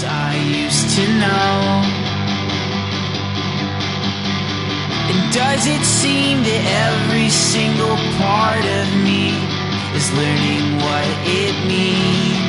I used to know? And does it seem that every single part of me is learning what it means